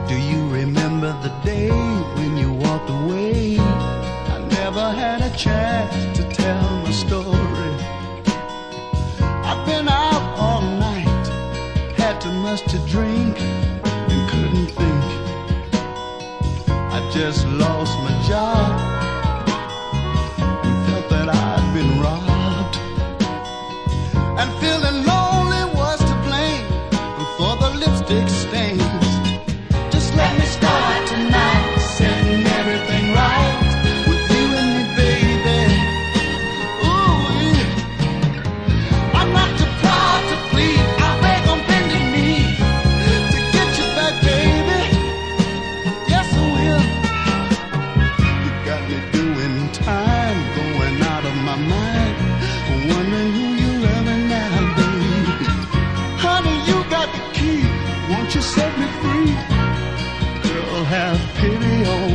Do you remember the day when you walked away? I never had a chance to tell my story. I've been out all night, had too much to drink, and couldn't think. I just lost my job and felt that I'd been robbed. And feeling lonely was to blame for the lipstick stains. Just let me start tonight, setting everything right with you and me, baby. Ooh, yeah. I'm not too proud to plead. I beg on bended knee to get you back, baby. Yes, I will. You got me doing time, going out of my mind, wondering who you're loving now, baby. Honey, you got the key. Won't you set me free? Girl, have pity on